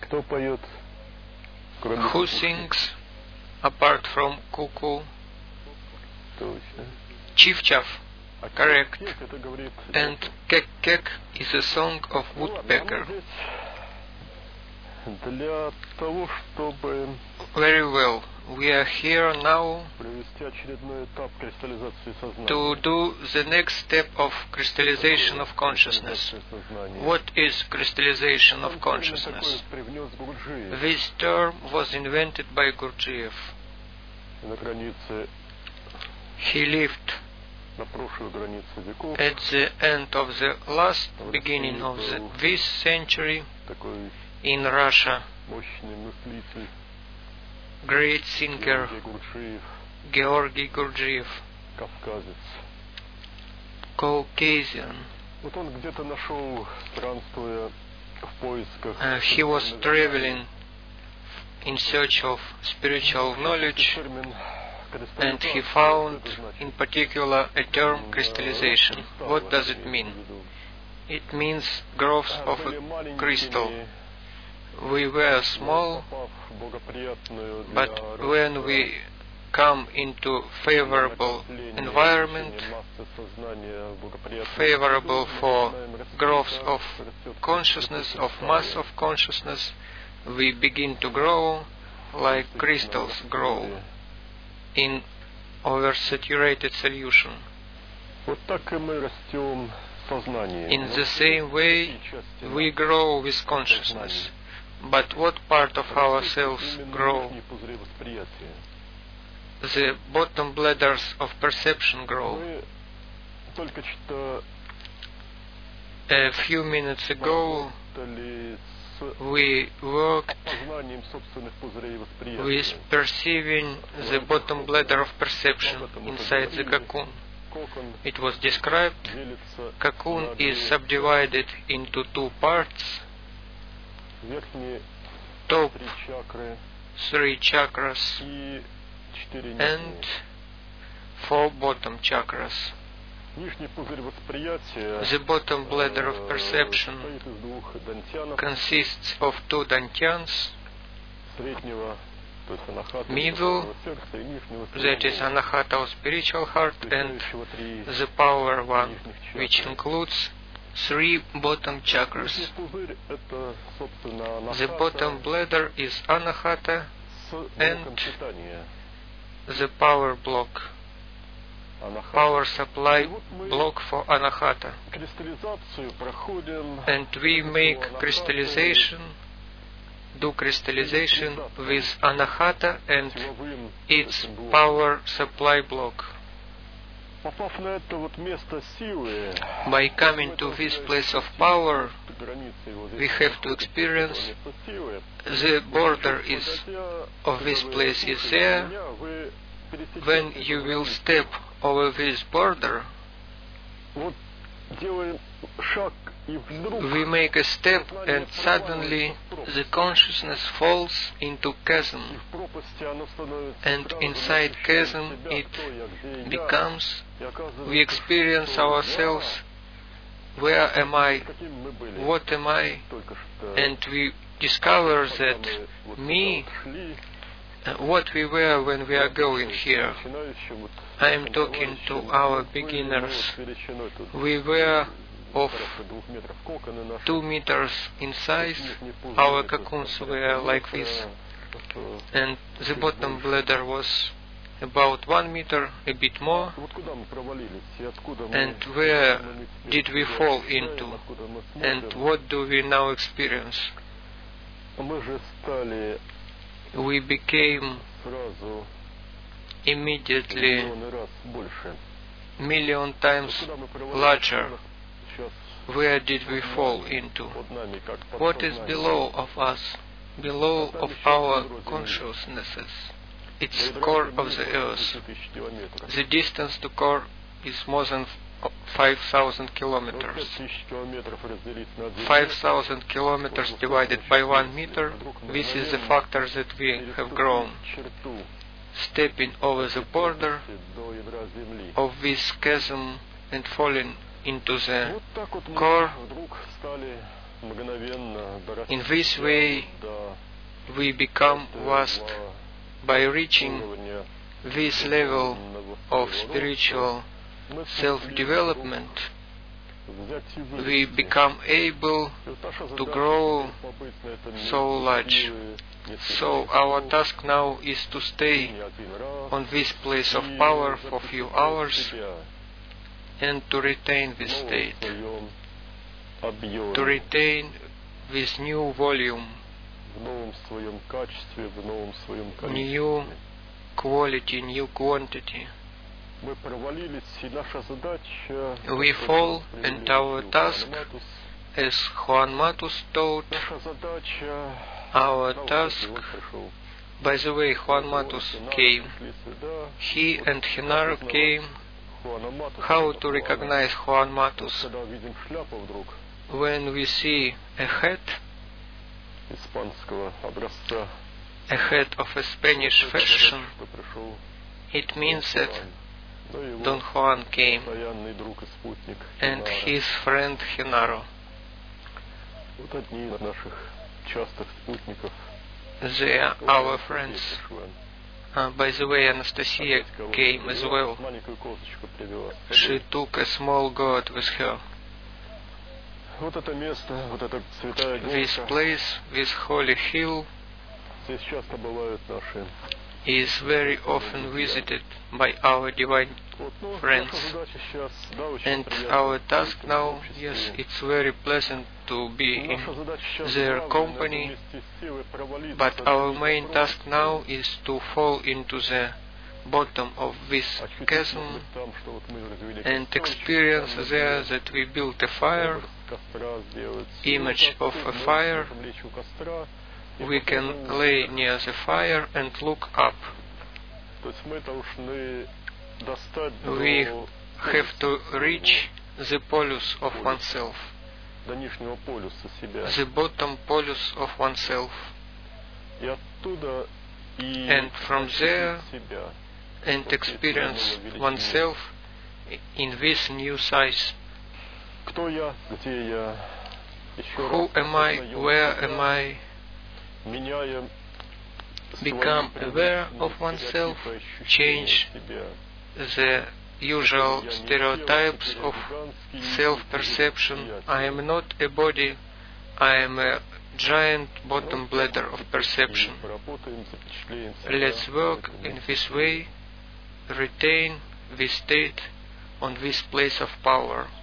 Кто поет, кроме Who кукушки? sings apart from cuckoo? Точно. Chief-chaff, А correct. кек это говорит... And kek-kek is a song of woodpecker. Для того, чтобы Very well. We are here now провести очередной этап кристаллизации сознания. to do the next step of crystallization of consciousness. What is crystallization of consciousness? Привнес Гурджиев This term was invented by Gurdjieff. на границе, He lived на прошлой границе веков. at the end of the last beginning of this century Такой in Russia. мощный мыслитель Great singer Георгий Гурджиев, Georgy Gurdjieff, кавказец. Caucasian. Вот он где-то нашел, странствуя в поисках. He was traveling in search of spiritual knowledge, термин and he found in particular a term crystallization. What does it mean? It means growth of a crystal. We were small, but when we come into favorable environment, favorable for growth of consciousness, of mass of consciousness, we begin to grow like crystals grow in oversaturated solution. Вот так и мы растем сознанием. In the same way, we grow with consciousness. But what part of ourselves grow? The bottom bladders of perception grow. Только что A few minutes ago, we worked познанием собственных пузырей восприятия. with perceiving the bottom bladder of perception inside the cocoon. It was described, cocoon is subdivided into two parts, Верхние top три чакры 3 chakras и 4 and нижние. 4 bottom chakras. Нижний пузырь восприятия The bottom bladder of perception состоит из двух дантянов, consists of 2 dantyans, среднего, то есть анахата, middle, сердца, и нижнего, that is anahata or spiritual heart, and включающего три the power one, нижних чакры. which includes 3 bottom chakras. Нижний пузырь это, собственно, The анахата bottom bladder is anahata, с and блоком питания. the power block, Анахата. power supply block for anahata. Кристаллизацию проходим And we make crystallization, do crystallization with anahata and силовым its этим блоком. power supply block. Попав на это вот место силы, By coming to this place of power, границы его we have to experience место силы, the border is of this place is there. вы When you will step over this border, вот делаем шаг и вдруг we make a step and suddenly the consciousness falls into chasm, в пропасти оно становится and сразу inside ощущаем chasm себя, it кто я, где я, becomes, и оказывается, we experience что ourselves, я, where am I, каким мы были what am I, только что, and we discover когда that мы вот me, сюда шли, what we were when we are going here. начинающим вот I am talking to our beginners. We were of 2 meters in size, our cocoons were like this, and the bottom bladder was about 1 meter, a bit more. And where did we fall into? And what do we now experience? We became immediately million times larger. Where did we fall into? What is below of us, below of our consciousnesses? It's core of the earth. The distance to core is more than 5,000 kilometers. 5,000 kilometers divided by 1 meter, this is the factor that we have grown. Stepping over the border of this chasm and falling into the core, In this way, we become vast by reaching this level of spiritual self-development. We become able to grow so large. So our task now is to stay on this place of power for a few hours and to retain this state, to retain this new volume, new quality, new quantity. We fall, and our task, as Juan Matus taught, our task, by the way, Juan Matus came, he and Genaro came. How to recognize Juan Matus? When we see a hat of a Spanish fashion, it means that Don Juan came and his friend Genaro. They are our friends. By the way, Anastasia came as well. She took a small goat with her. This place, this holy hill, is very often visited by our divine friends. And our task now, yes, it's very pleasant to be in their company, but our main task now is to fall into the bottom of this chasm and experience there that we built a fire, image of a fire. We can lay near the fire and look up. We have to reach the polus of oneself, the bottom polus of oneself, and from there and experience oneself in this new size. Who am I? Where am I? Become aware of oneself, change the usual stereotypes of self-perception. I am not a body, I am a giant bottom bladder of perception. Let's work in this way, retain this state on this place of power.